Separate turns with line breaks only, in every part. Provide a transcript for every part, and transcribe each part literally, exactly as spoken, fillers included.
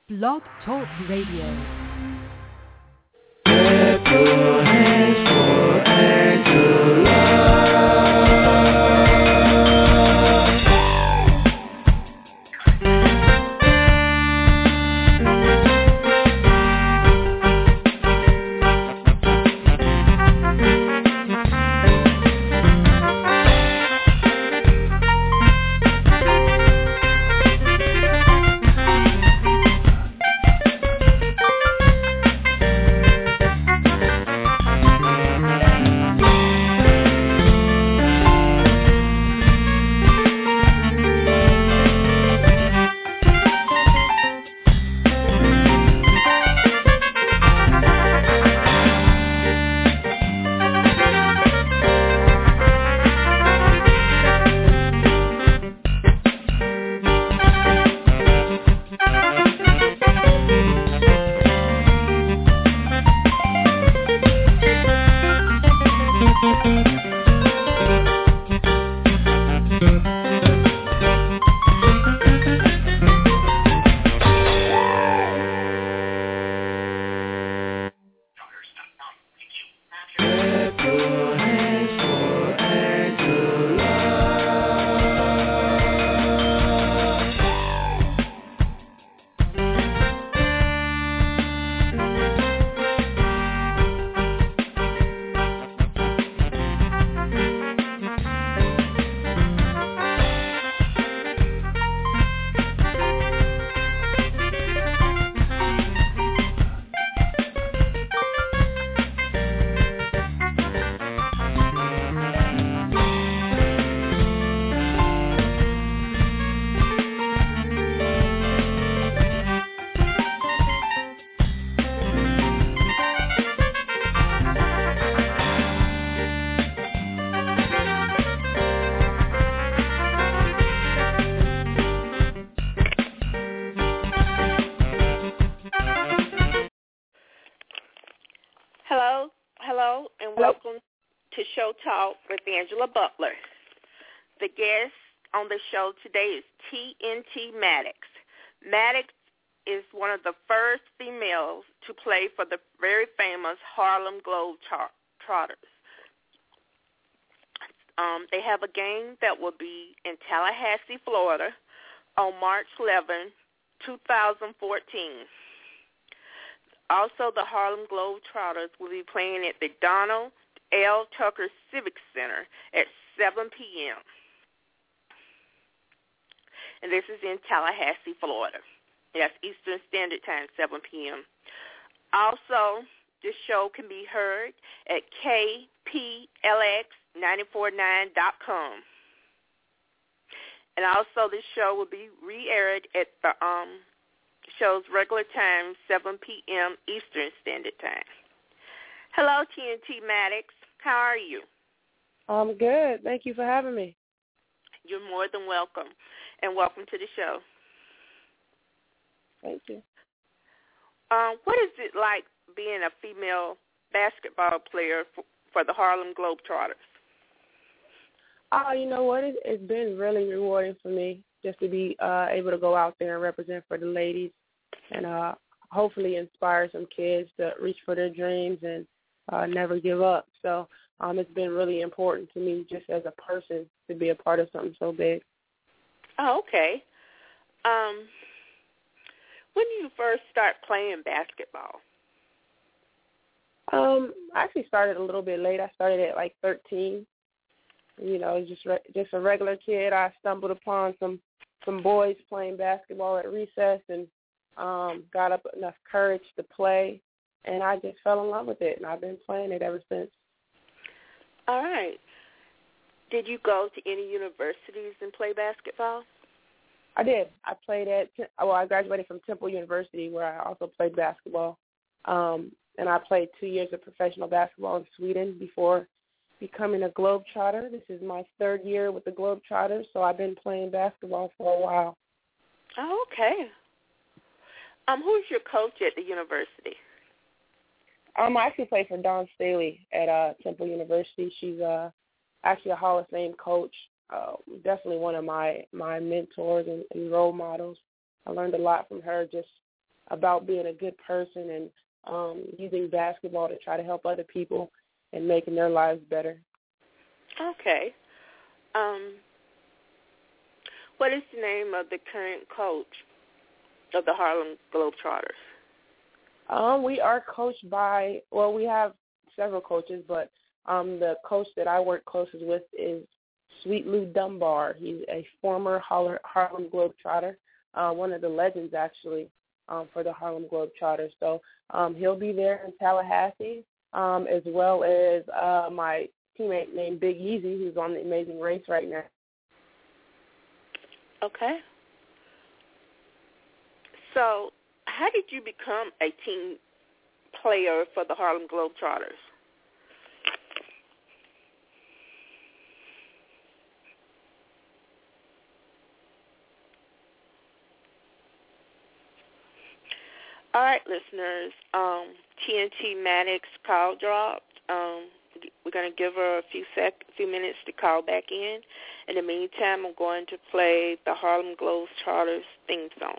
Blog Talk Radio.
Clap your hands for Angela.
Talk with Angela Butler. The guest on the show today is T N T Maddox. Maddox is one of the first females to play for the very famous Harlem Globetrotters. Um, they have a game that will be in Tallahassee, Florida on March eleventh, twenty fourteen. Also, the Harlem Globetrotters will be playing at the Donald L. Tucker Civic Center at seven p.m. And this is in Tallahassee, Florida. That's Eastern Standard Time, seven p.m. Also, this show can be heard at K P L X nine four nine dot com. And also, this show will be re-aired at the um, show's regular time, seven p.m. Eastern Standard Time. Hello, T N T Maddox. How are you?
I'm good. Thank you for having me.
You're more than welcome, and welcome to the show.
Thank you.
Um, what is it like being a female basketball player for, for the Harlem Globetrotters?
Oh, you know what? It, it's been really rewarding for me just to be uh, able to go out there and represent for the ladies and uh, hopefully inspire some kids to reach for their dreams and Uh, never give up. So um, it's been really important to me just as a person to be a part of something so big.
Oh, okay. Um, when did you first start playing basketball?
Um, I actually started a little bit late. I started at like thirteen. You know, just re- just a regular kid. I stumbled upon some some boys playing basketball at recess and um, got up enough courage to play. And I just fell in love with it, and I've been playing it ever since.
All right. Did you go to any universities and play basketball?
I did. I played at, well, I graduated from Temple University, where I also played basketball. Um, and I played two years of professional basketball in Sweden before becoming a Globetrotter. This is my third year with the Globetrotters, so I've been playing basketball for a while.
Oh, okay. Um, who's your coach at the university?
Um, I actually played for Dawn Staley at uh, Temple University. She's uh, actually a Hall of Fame coach, uh, definitely one of my, my mentors and, and role models. I learned a lot from her just about being a good person and um, using basketball to try to help other people and making their lives better.
Okay. Um, what is the name of the current coach of the Harlem Globetrotters?
Um, we are coached by, well, we have several coaches, but um, the coach that I work closest with is Sweet Lou Dunbar. He's a former Harlem Globetrotter, uh, one of the legends, actually, um, for the Harlem Globetrotters. So um, he'll be there in Tallahassee, um, as well as uh, my teammate named Big Easy, who's on the Amazing Race right now.
Okay. So how did you become a team player for the Harlem Globetrotters? All right, listeners, um, T N T Maddox call dropped. Um, we're going to give her a few sec, few minutes to call back in. In the meantime, I'm going to play the Harlem Globetrotters theme song.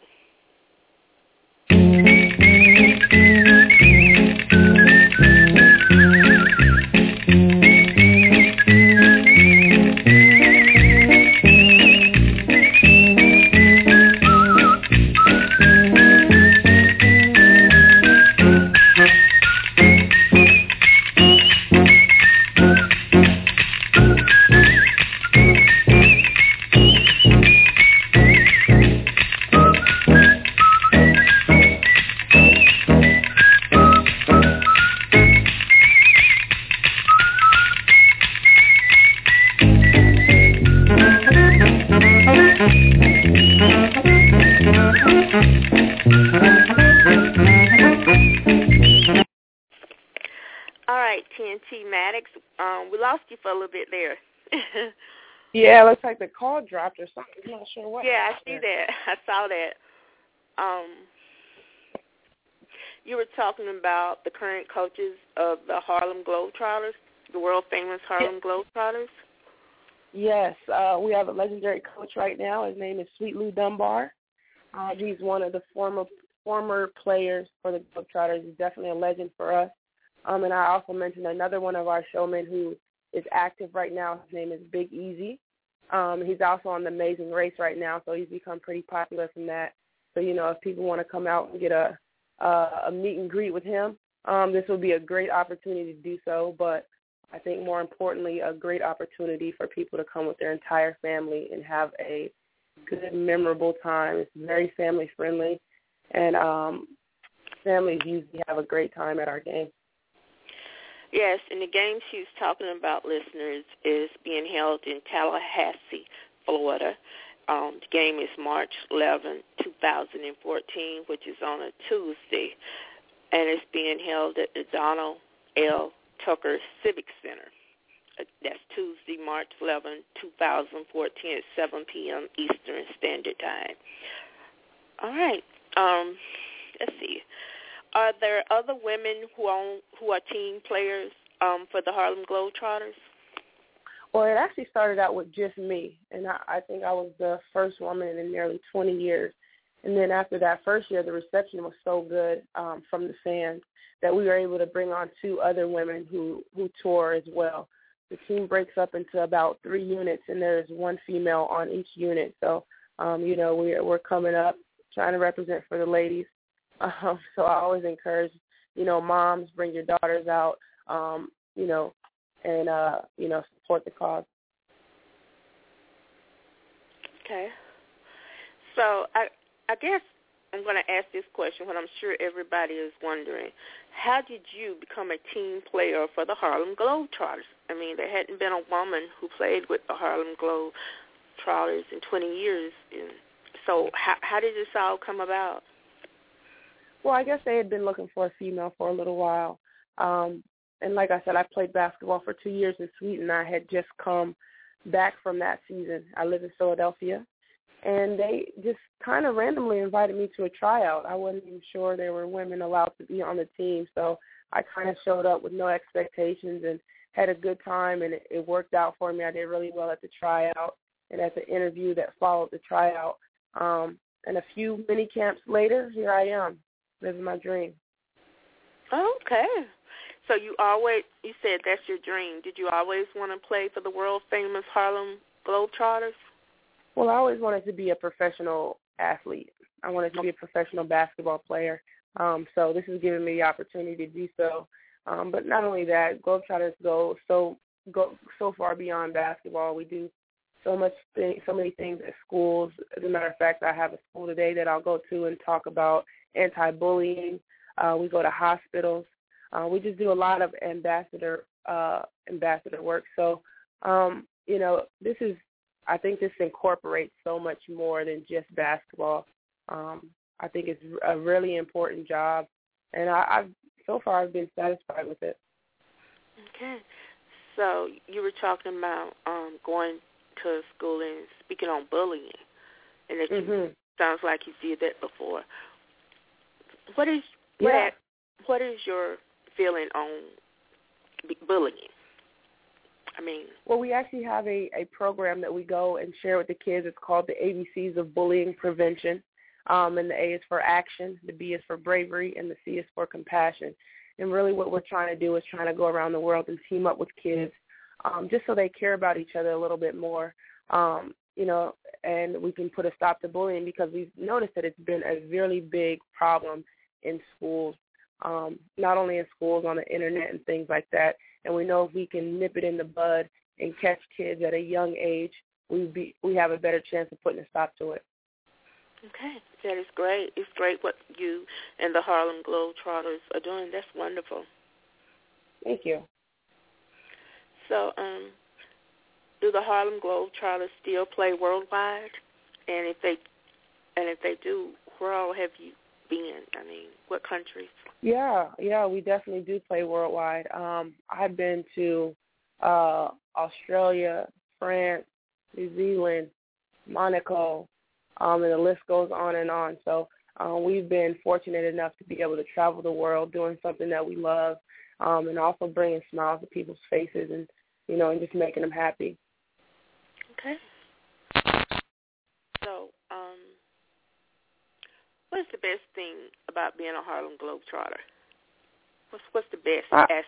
Um, we lost you for a little bit there.
Yeah, it looks like the call dropped or something. I'm not sure what.
Yeah, I see that. I saw that. Um, you were talking about the current coaches of the Harlem Globetrotters, the world-famous Harlem Globetrotters.
Yes, uh, we have a legendary coach right now. His name is Sweet Lou Dunbar. Uh, he's one of the former former players for the Globetrotters. He's definitely a legend for us. Um, and I also mentioned another one of our showmen who is active right now. His name is Big Easy. Um, he's also on the Amazing Race right now, so he's become pretty popular from that. So, you know, if people want to come out and get a uh, a meet and greet with him, um, this will be a great opportunity to do so. But I think more importantly, a great opportunity for people to come with their entire family and have a good, memorable time. It's very family-friendly, and um, families usually have a great time at our game.
Yes, and the game she's talking about, listeners, is being held in Tallahassee, Florida. Um, the game is March eleventh, twenty fourteen, which is on a Tuesday, and it's being held at the Donald L. Tucker Civic Center. That's Tuesday, March eleventh, twenty fourteen at seven p.m. Eastern Standard Time. All right. Um, let's see. Are there other women who are, who are team players um, for the Harlem Globetrotters?
Well, it actually started out with just me, and I, I think I was the first woman in nearly twenty years. And then after that first year, the reception was so good um, from the fans that we were able to bring on two other women who, who tour as well. The team breaks up into about three units, and there's one female on each unit. So, um, you know, we're, we're coming up, trying to represent for the ladies. Um, so I always encourage, you know, moms, bring your daughters out, um, you know, and, uh, you know, support the cause.
Okay. So I I guess I'm going to ask this question, what I'm sure everybody is wondering. How did you become a team player for the Harlem Globetrotters? I mean, there hadn't been a woman who played with the Harlem Globetrotters in twenty years. And so how, how did this all come about?
Well, I guess they had been looking for a female for a little while. Um, and like I said, I played basketball for two years in Sweden. I had just come back from that season. I live in Philadelphia. And they just kind of randomly invited me to a tryout. I wasn't even sure there were women allowed to be on the team. So I kind of showed up with no expectations and had a good time, and it, it worked out for me. I did really well at the tryout and at the interview that followed the tryout. Um, and a few mini camps later, here I am. living my dream.
Okay. So you always, you said that's your dream. Did you always want to play for the world-famous Harlem Globetrotters?
Well, I always wanted to be a professional athlete. I wanted to be a professional basketball player. Um, so this is giving me the opportunity to do so. Um, but not only that, Globetrotters go so go so far beyond basketball. We do so much, thing, so many things at schools. As a matter of fact, I have a school today that I'll go to and talk about anti-bullying. Uh, we go to hospitals. Uh, we just do a lot of ambassador uh, ambassador work. So, um, you know, this is, I think this incorporates so much more than just basketball. Um, I think it's a really important job, and I, I've so far I've been satisfied with it.
Okay. So you were talking about um, going to school and speaking on bullying, and that
mm-hmm.
you, sounds like you did that before. What is what,
yeah.
what is your feeling on bullying? I mean,
well, we actually have a, a program that we go and share with the kids. It's called the A B Cs of Bullying Prevention. Um, and the A is for action, the B is for bravery, and the C is for compassion. And really what we're trying to do is trying to go around the world and team up with kids um, just so they care about each other a little bit more, um, you know, and we can put a stop to bullying because we've noticed that it's been a really big problem in schools, um, not only in schools, on the Internet and things like that. And we know if we can nip it in the bud and catch kids at a young age, we be we have a better chance of putting a stop to it.
Okay, that is great. It's great what you and the Harlem Globetrotters are doing. That's wonderful.
Thank you.
So, um, do the Harlem Globetrotters still play worldwide? And if they, and if they do, where all have you been? I mean, what countries?
Yeah, yeah, we definitely do play worldwide. Um, I've been to uh, Australia, France, New Zealand, Monaco. Um, and the list goes on and on. So um, we've been fortunate enough to be able to travel the world doing something that we love, um, and also bringing smiles to people's faces and, you know, and just making them happy.
Okay. So um, what is the best thing about being a Harlem Globetrotter? What's, what's the best
uh,
aspect?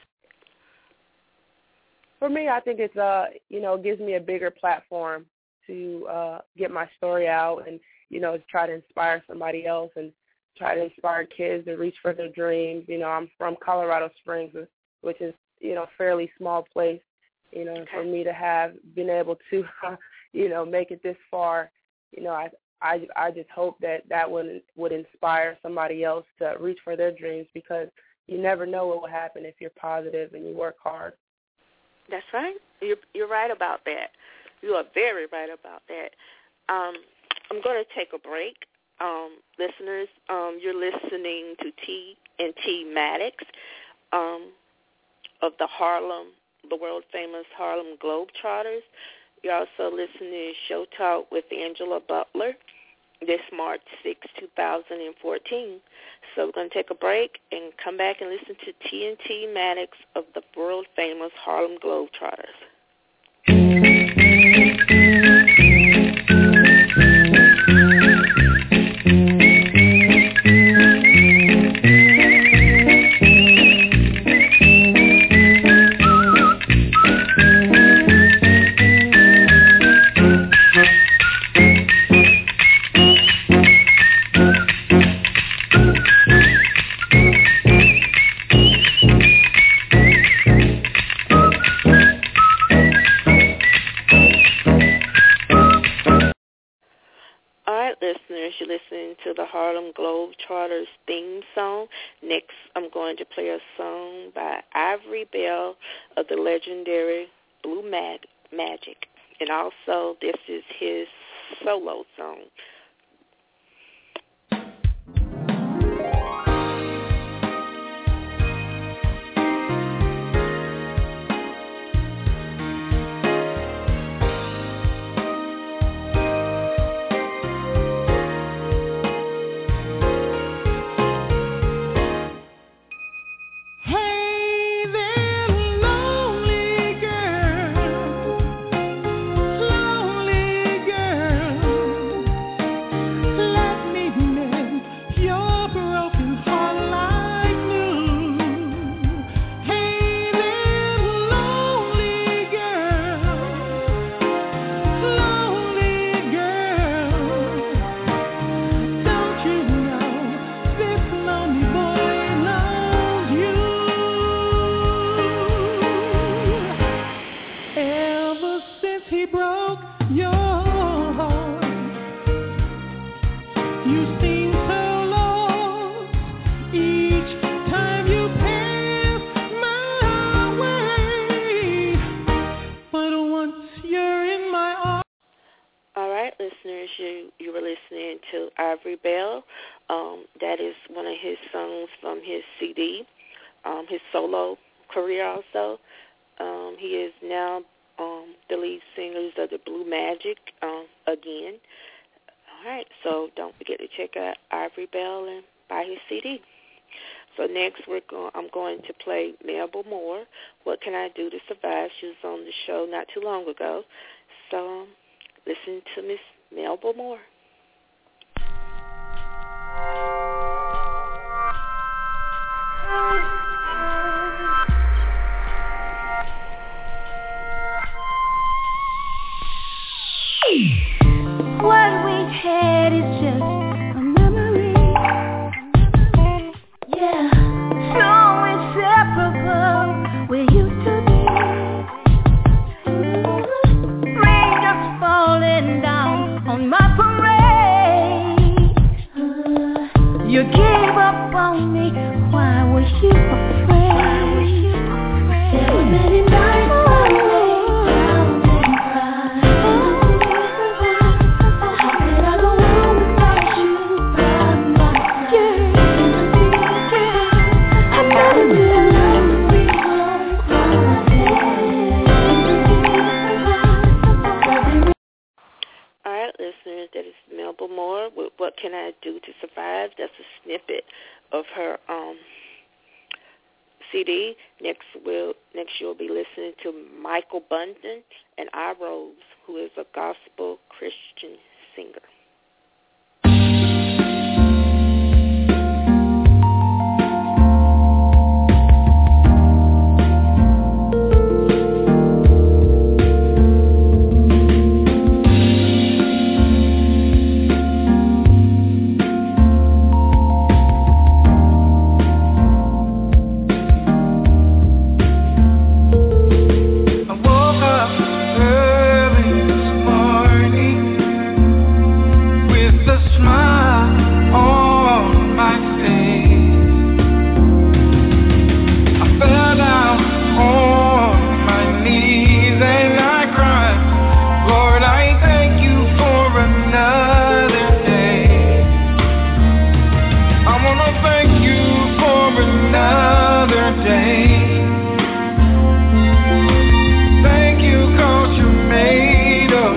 For me, I think it's, uh, you know, it gives me a bigger platform to uh, get my story out and, you know, try to inspire somebody else and try to inspire kids to reach for their dreams. You know, I'm from Colorado Springs, which is, you know, a fairly small place. You know, okay. For me to have been able to, you know, make it this far, you know, I I, I just hope that that would, would inspire somebody else to reach for their dreams because you never know what will happen if you're positive and you work hard.
That's right. You're, you're right about that. You are very right about that. Um, I'm going to take a break. Um, listeners, um, you're listening to T and T Maddox um, of the Harlem, the world-famous Harlem Globetrotters. You're also listening to Show Talk with Angela Butler this March sixth, twenty fourteen. So we're going to take a break and come back and listen to T and T Maddox of the world-famous Harlem Globetrotters. You're listening to the Harlem Globetrotters theme song. Next, I'm going to play a song by Ivory Bell of the legendary Blue Mag- Magic. And also, this is his solo song.
Lonely girl,
Um, that is one of his songs from his C D, um, his solo career also. Um, he is now um, the lead singers of the Blue Magic um, again. All right, so don't forget to check out Ivory Bell and buy his C D. So next we're going, I'm going to play Mabel Moore, What Can I Do to Survive? She was on the show not too long ago. So um, listen to Miss Mabel Moore.
What we had is just a memory. Yeah, so inseparable we used to be. Rain just falling down on my parade. You gave up on me. Why were you afraid? There were many nights I lay down and cried. How could I go on without you by my side? I never knew love would be home from my head.
All right, listeners, that is Mabel Moore with What Can I Do to Survive? That's a snippet of her um, C D. Next, we'll, next you'll be listening to Michael Bunton and I Rose, who is a gospel Christian singer.
I woke up early this morning with a smile on my face. I fell down on my knees and I cried, Lord, I thank you for another day. I want to thank you for another day. Thank you 'cause you made a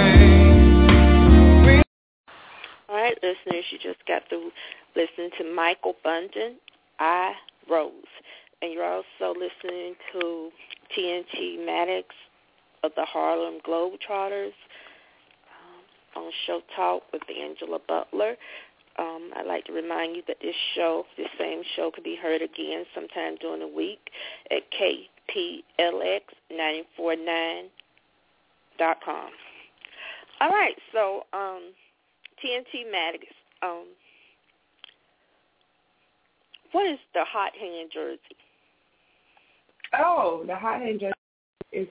way.
All right, listeners, you just got to listen to Michael Bunton, I Rose. And you're also listening to T N T Maddox of the Harlem Globetrotters um, on Show Talk with Angela Butler. Um, I'd like to remind you that this show, this same show, can be heard again sometime during the week at K P L X nine forty-nine dot com. All right, so um, T N T Maddox, um, what is the hot hand jersey?
Oh, the hot hand jersey is.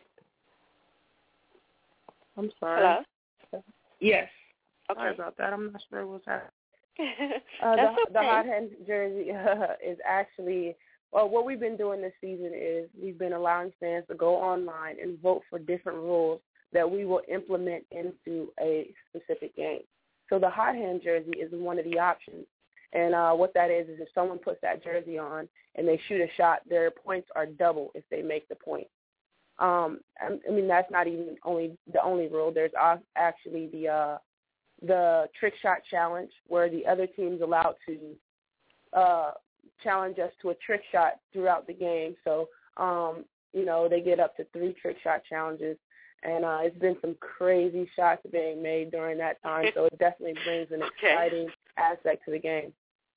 I'm sorry.
Hello?
Yes.
Okay.
Sorry about that. I'm not sure what's happening.
That's
Uh, the,
okay.
the hot hand jersey uh, is actually, well, what we've been doing this season is we've been allowing fans to go online and vote for different rules that we will implement into a specific game. So the hot hand jersey is one of the options. And uh, what that is is if someone puts that jersey on and they shoot a shot, their points are double if they make the point. Um, I, I mean, that's not even only the only rule. There's actually the uh, the trick shot challenge, where the other team's allowed to uh, challenge us to a trick shot throughout the game. So, um, you know, they get up to three trick shot challenges, and uh, it's been some crazy shots being made during that time. So it definitely brings an
Okay.
exciting aspect to the game.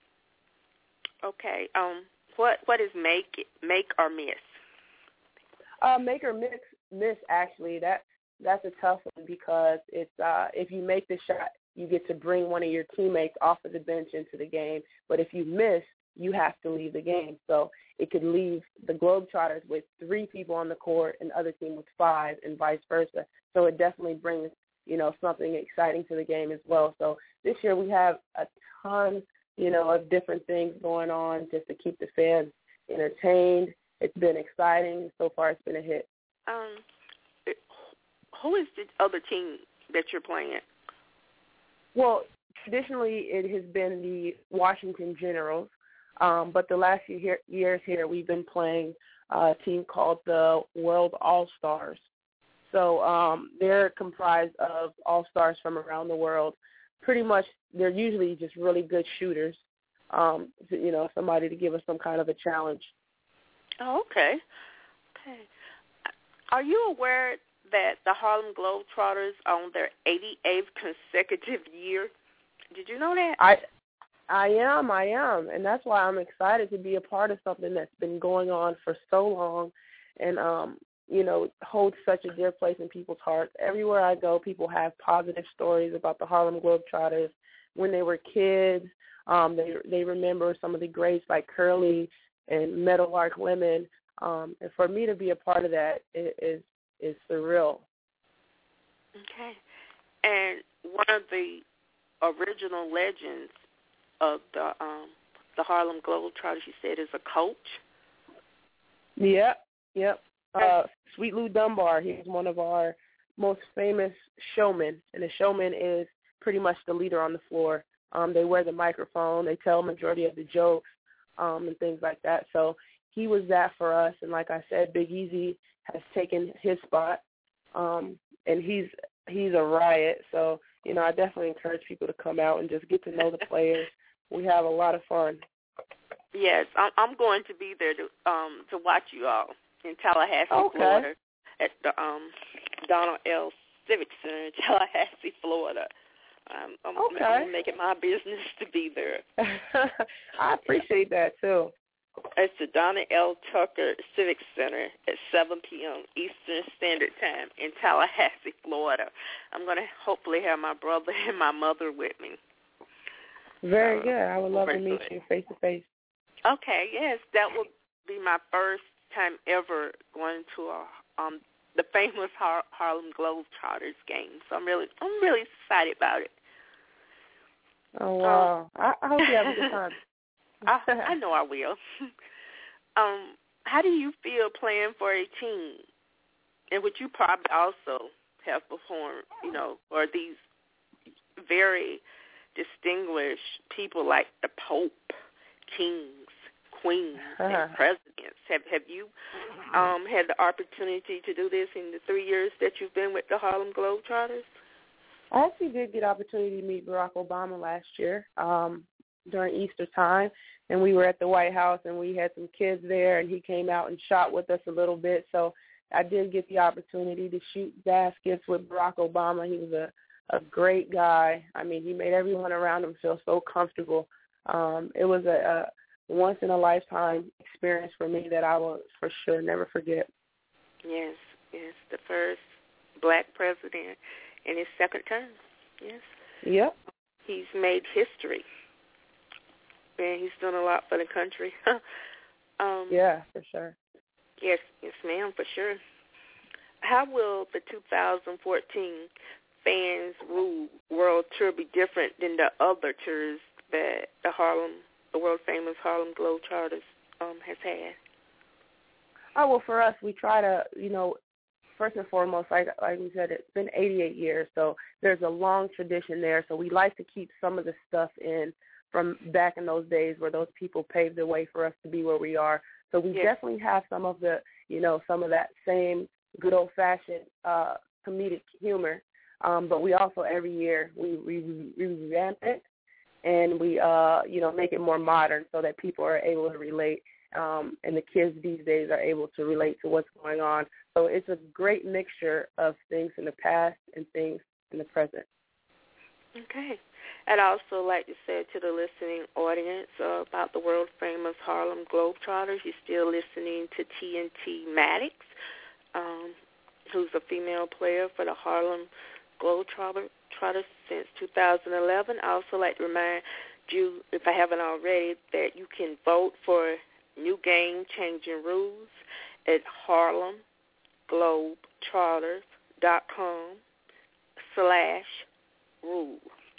Okay. Um, what what is make make or miss?
Uh, make or miss, miss actually, that that's a tough one because it's uh, if you make the shot, you get to bring one of your teammates off of the bench into the game. But if you miss, you have to leave the game. So it could leave the Globetrotters with three people on the court and the other team with five and vice versa. So it definitely brings, you know, something exciting to the game as well. So this year we have a ton, you know, of different things going on just to keep the fans entertained. It's been exciting. So far it's been a hit.
Um, who is the other team that you're playing?
Well, traditionally it has been the Washington Generals, um, but the last few here, years here we've been playing uh, a team called the World All-Stars. So um, they're comprised of all-stars from around the world. Pretty much they're usually just really good shooters, um, you know, somebody to give us some kind of a challenge.
Oh, okay. Okay. Are you aware that the Harlem Globetrotters are on their eighty-eighth consecutive year? Did you know that?
I I am, I am, and that's why I'm excited to be a part of something that's been going on for so long and, um, you know, holds such a dear place in people's hearts. Everywhere I go, people have positive stories about the Harlem Globetrotters when they were kids. Um, they they remember some of the greats like Curly and Meadowlark Lemon. Um, and for me to be a part of that is is surreal.
Okay. And one of the original legends of the um, the Harlem Globetrotters, you said, is a coach?
Yep, yep. Uh, Sweet Lou Dunbar, he's one of our most famous showmen, and the showman is pretty much the leader on the floor. Um, they wear the microphone. They tell majority of the jokes um, and things like that. So he was that for us, and like I said, Big Easy has taken his spot, um, and he's he's a riot. So, you know, I definitely encourage people to come out and just get to know the players. We have a lot of fun.
Yes, I'm, I'm going to be there to um, to watch you all in Tallahassee,
okay.
Florida, at the um, Donald L. Civic Center in Tallahassee, Florida. Um, I'm,
okay.
I'm making my business to be there.
I appreciate that, too.
It's the Donna L. Tucker Civic Center at seven p.m. Eastern Standard Time in Tallahassee, Florida. I'm going to hopefully have my brother and my mother with me.
Very
uh,
good. I would love to meet you face-to-face.
Okay, yes. That will be my first time ever going to a, um, the famous Har- Harlem Globetrotters game. So I'm really I'm really excited about it.
Oh, wow. Um, I, I hope you have a good time.
I, I know I will. um, how do you feel playing for a team in which you probably also have performed, you know, or these very distinguished people like the Pope, kings, queens, uh-huh. and presidents? Have have you um, had the opportunity to do this in the three years that you've been with the Harlem Globetrotters?
I actually did get the opportunity to meet Barack Obama last year um, during Easter time, and we were at the White House, and we had some kids there, and he came out and shot with us a little bit. So I did get the opportunity to shoot baskets with Barack Obama. He was a, a great guy. I mean, he made everyone around him feel so comfortable. Um, it was a, a once-in-a-lifetime experience for me that I will for sure never forget.
Yes, yes, the first black president in his second term, yes.
Yep.
He's made history, and he's done a lot for the country. um,
yeah, for sure.
Yes, yes, ma'am, for sure. How will the two thousand fourteen Fans Rule World Tour be different than the other tours that the Harlem, the world-famous Harlem Globetrotters um, has had?
Oh, well, for us, we try to, you know, first and foremost, like like we said, it's been eighty-eight years, so there's a long tradition there. So we like to keep some of the stuff in from back in those days where those people paved the way for us to be where we are. So we yes. definitely have some of the, you know, some of that same good old-fashioned uh, comedic humor. Um, but we also, every year, we, we, we revamp it and we, uh, you know, make it more modern so that people are able to relate. Um, and the kids these days are able to relate to what's going on. So it's a great mixture of things in the past and things in the present.
Okay. I'd also like to say to the listening audience uh, about the world-famous Harlem Globetrotters, you're still listening to T N T Maddox, um, who's a female player for the Harlem Globetrotters since two thousand eleven. I also like to remind you, if I haven't already, that you can vote for new game-changing rules at harlem globetrotters dot com slash rule.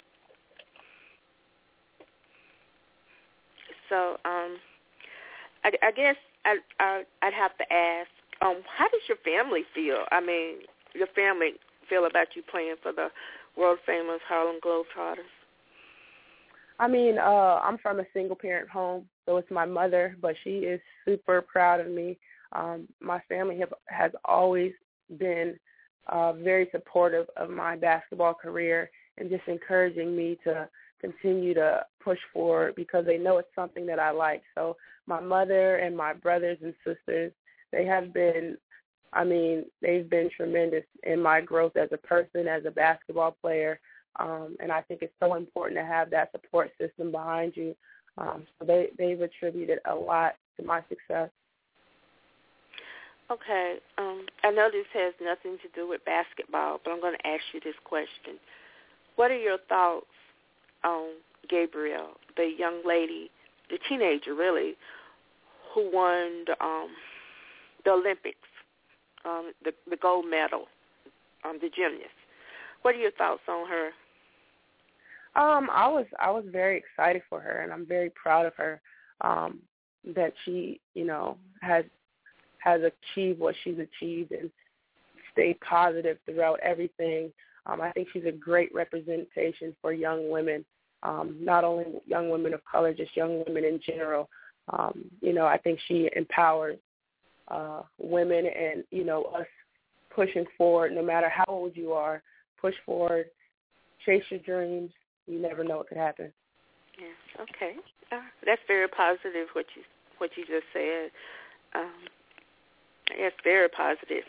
So um, I, I guess I, I, I'd have to ask, um, how does your family feel? I mean, your family feel about you playing for the world-famous Harlem Globetrotters?
I mean, uh, I'm from a single-parent home, so it's my mother, but she is super proud of me. Um, my family have, has always been uh, very supportive of my basketball career and just encouraging me to continue to push forward because they know it's something that I like. So my mother and my brothers and sisters, they have been, I mean, they've been tremendous in my growth as a person, as a basketball player. Um, and I think it's so important to have that support system behind you. Um, so they, they've attributed a lot to my success.
Okay. Um, I know this has nothing to do with basketball, but I'm going to ask you this question. What are your thoughts on Gabrielle, the young lady, the teenager really, who won the, um, the Olympics, um, the, the gold medal, um, the gymnast? What are your thoughts on her?
Um, I was I was very excited for her, and I'm very proud of her um, that she, you know, has has achieved what she's achieved and stayed positive throughout everything. Um, I think she's a great representation for young women, um, not only young women of color, just young women in general. Um, you know, I think she empowers uh, women and, you know, us pushing forward no matter how old you are. Push forward, chase your dreams. You never know what could happen.
Yeah. Okay. Uh, that's very positive. What you what you just said. Um, it's very positive.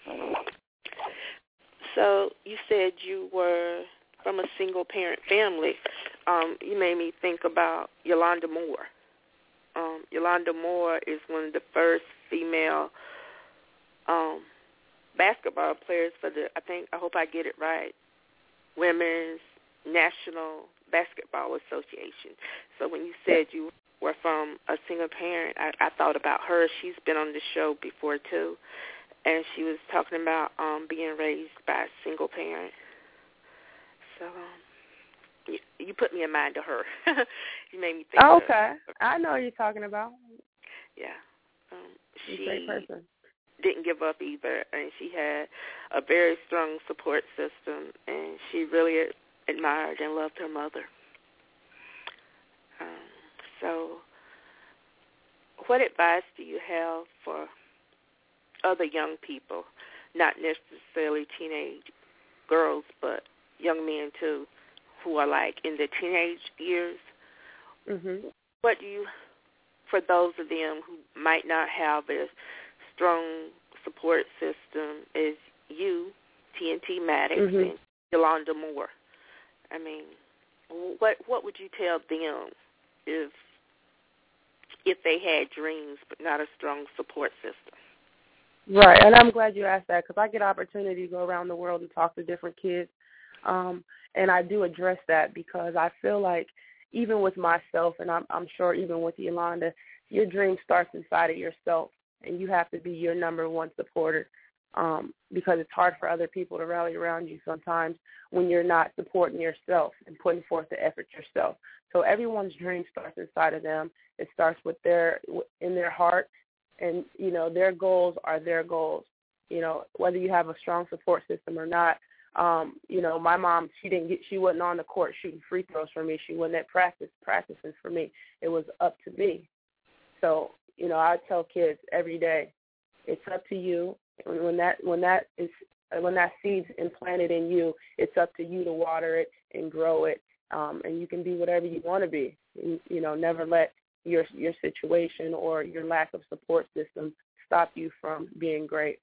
So you said you were from a single parent family. Um, you made me think about Yolanda Moore. Um, Yolanda Moore is one of the first female um, basketball players for the. I think I hope I get it right. Women's National Basketball Association. So when you said you were from a single parent, I, I thought about her. She's been on the show before, too, and she was talking about um, being raised by a single parent. So um, you, you put me in mind of her. You made me think
oh,
of
okay. I know what you're talking about.
Yeah. Um,
She's
she,
a great person.
Didn't give up either, and she had a very strong support system, and she really admired and loved her mother. Um, so what advice do you have for other young people, not necessarily teenage girls, but young men too, who are like in their teenage years?
Mm-hmm.
What do you, for those of them who might not have a strong support system as you, T N T Maddox, mm-hmm. and Yolanda Moore. I mean, what what would you tell them if if they had dreams but not a strong support system?
Right, and I'm glad you asked that because I get opportunity to go around the world and talk to different kids, um, and I do address that because I feel like even with myself, and I'm, I'm sure even with Yolanda, your dream starts inside of yourself. And you have to be your number one supporter um, because it's hard for other people to rally around you sometimes when you're not supporting yourself and putting forth the effort yourself. So everyone's dream starts inside of them. It starts with their in their heart, and you know their goals are their goals. You know whether you have a strong support system or not. Um, you know my mom, she didn't get, she wasn't on the court shooting free throws for me. She wasn't at practice practicing for me. It was up to me. So. You know, I tell kids every day, it's up to you. When that when that is when that seed's implanted in you, it's up to you to water it and grow it, um, and you can be whatever you want to be. You, you know, never let your your situation or your lack of support system stop you from being great.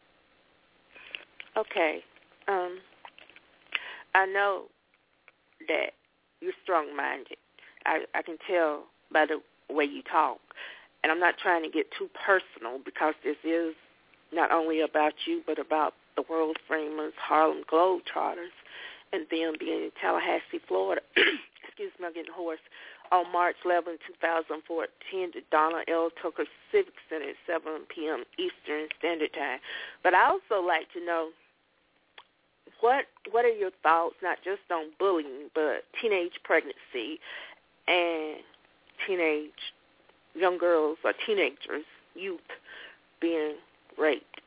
Okay, um, I know that you're strong-minded. I, I can tell by the way you talk. And I'm not trying to get too personal because this is not only about you but about the world famous Harlem Globetrotters and them being in Tallahassee, Florida. Excuse me, I'm getting hoarse. On March eleventh, twenty fourteen, the Donna L. Tucker Civic Center at seven p.m. Eastern Standard Time. But I also like to know what what are your thoughts, not just on bullying, but teenage pregnancy and teenage young girls or teenagers, youth, being raped?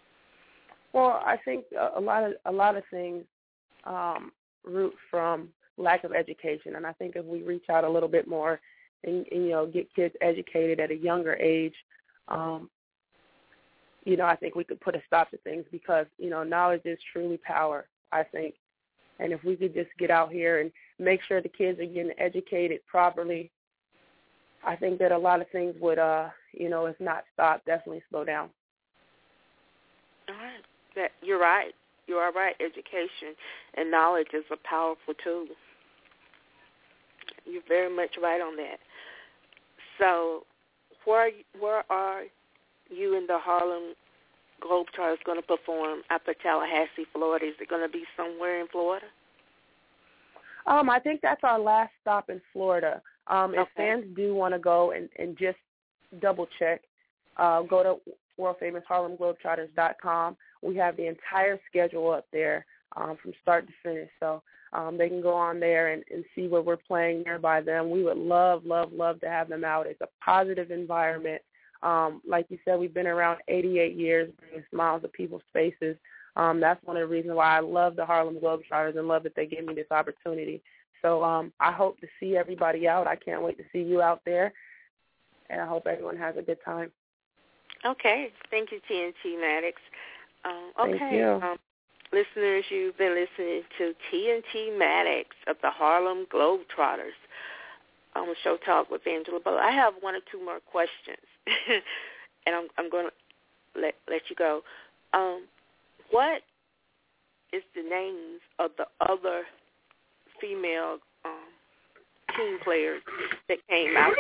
Well, I think a lot of a lot of things um, root from lack of education. And I think if we reach out a little bit more and, and you know, get kids educated at a younger age, um, you know, I think we could put a stop to things because, you know, knowledge is truly power, I think. And if we could just get out here and make sure the kids are getting educated properly, I think that a lot of things would, uh, you know, if not stop, definitely slow down.
All right. That, you're right. You are right. Education and knowledge is a powerful tool. You're very much right on that. So where, where are you and the Harlem Globetrotters going to perform after Tallahassee, Florida? Is it going to be somewhere in Florida?
Um, I think that's our last stop in Florida. Um,
okay.
If fans do want to go and, and just double-check, uh, go to world famous harlem globetrotters dot com. We have the entire schedule up there um, from start to finish. So um, they can go on there and, and see where we're playing nearby them. We would love, love, love to have them out. It's a positive environment. Um, like you said, we've been around eighty-eight years, bringing smiles to people's faces. Um, that's one of the reasons why I love the Harlem Globetrotters and love that they gave me this opportunity. So um, I hope to see everybody out. I can't wait to see you out there, and I hope everyone has a good time.
Okay. Thank you, T N T Maddox. Um, okay.
Thank you.
Um, listeners, you've been listening to T N T Maddox of the Harlem Globetrotters on the Show Talk with Angela Butler. I have one or two more questions, and I'm, I'm going to let let you go. Um, what is the names of the other female um, team players that came out?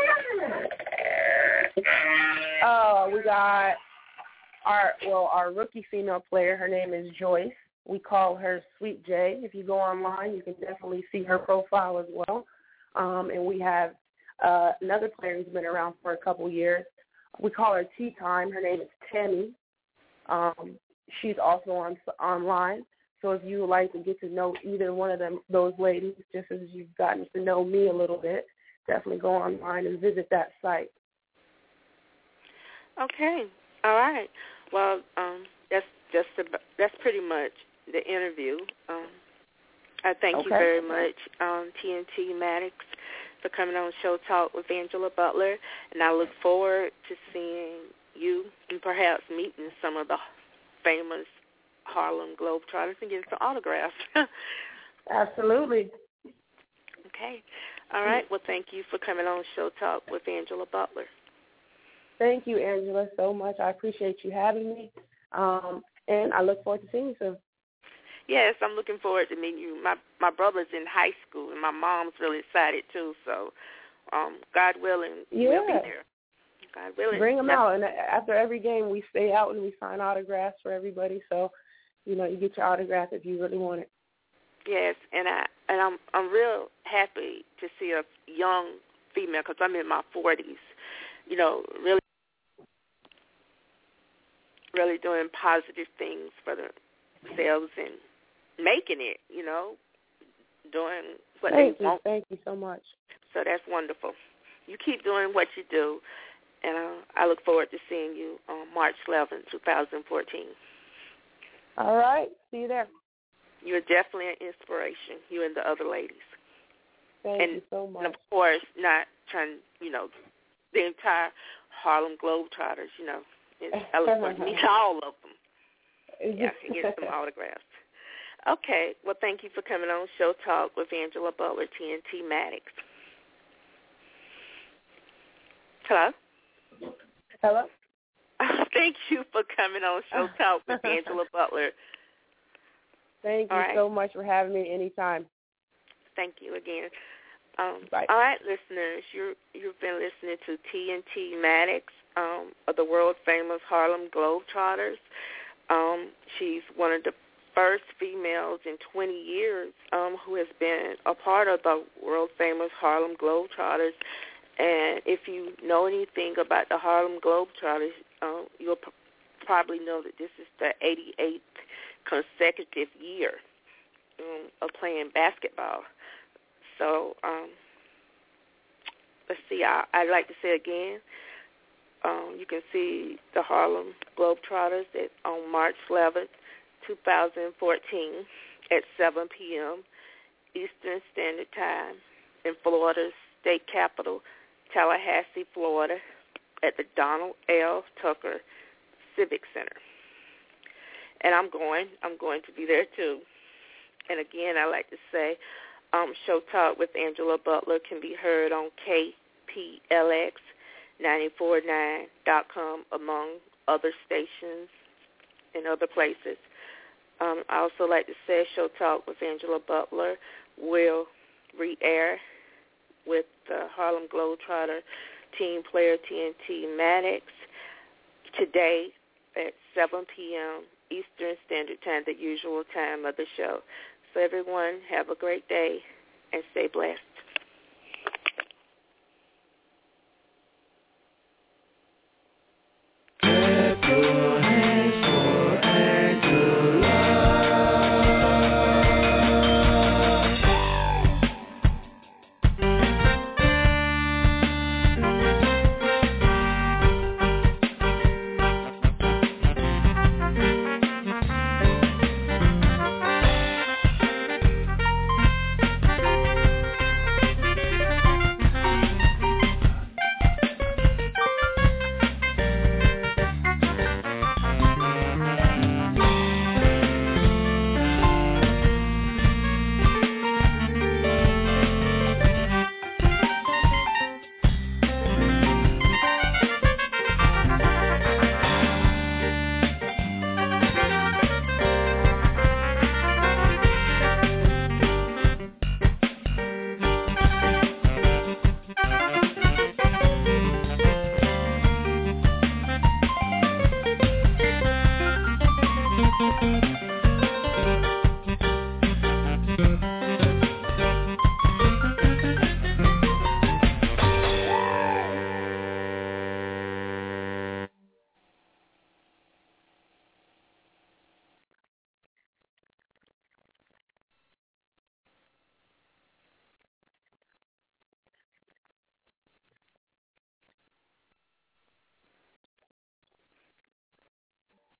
Uh, we got our well, our rookie female player. Her name is Joyce. We call her Sweet J. If you go online, you can definitely see her profile as well. Um, and we have uh, another player who's been around for a couple years. We call her Tea Time. Her name is Tammy. Um, she's also on online. So if you would like to get to know either one of them, those ladies, just as you've gotten to know me a little bit, definitely go online and visit that site.
Okay. All right. Well, um, that's just about, that's pretty much the interview. Um, I thank
okay.
you very much, um, T N T Maddox, for coming on Show Talk with Angela Butler, and I look forward to seeing you and perhaps meeting some of the famous Harlem Globetrotters and getting some autographs.
Absolutely.
Okay. All right. Well, thank you for coming on Show Talk with Angela Butler.
Thank you, Angela, so much. I appreciate you having me, um, and I look forward to seeing you soon.
Yes, I'm looking forward to meeting you. My my brother's in high school, and my mom's really excited, too. So, um, God willing,
yeah.
we'll be there. God willing.
Bring them out. And after every game, we stay out and we sign autographs for everybody. So, you know, you get your autograph if you really want it.
Yes, and, I, and I'm, I'm real happy to see a young female, because I'm in my forties, you know, really really doing positive things for themselves and making it, you know, doing what
Thank
they
you.
want.
Thank you so much.
So that's wonderful. You keep doing what you do, and uh, I look forward to seeing you on March eleventh, twenty fourteen.
All right. See you there.
You're definitely an inspiration, you and the other ladies.
Thank
and,
you so much.
And, of course, not trying, you know, the entire Harlem Globetrotters, you know, I look forward to meet all of them. Yeah, and get some autographs. Okay. Well, thank you for coming on Show Talk with Angela Butler, T N T Maddox. Hello?
Hello?
Thank you for coming on Show Talk with Angela Butler.
Thank you
all right.
so much for having me anytime.
Thank you again. Um,
Bye.
All right, listeners, you're, you've been listening to T N T Maddox um, of the world-famous Harlem Globetrotters. Um, she's one of the first females in twenty years um, who has been a part of the world-famous Harlem Globetrotters. And if you know anything about the Harlem Globetrotters, uh, you'll p- probably know that this is the eighty-eighth consecutive year um, of playing basketball. So um, let's see, I, I'd like to say again, um, you can see the Harlem Globetrotters at, on March eleventh, twenty fourteen at seven p.m. Eastern Standard Time in Florida's state capital, Tallahassee, Florida, at the Donald L. Tucker Civic Center. And I'm going. I'm going to be there, too. And, again, I like to say um, Show Talk with Angela Butler can be heard on K P L X nine four nine dot com, among other stations and other places. Um, I also like to say Show Talk with Angela Butler will re-air with the Harlem Globetrotter team player T N T Maddox today at seven p.m. Eastern Standard Time, the usual time of the show. So everyone, have a great day and stay blessed.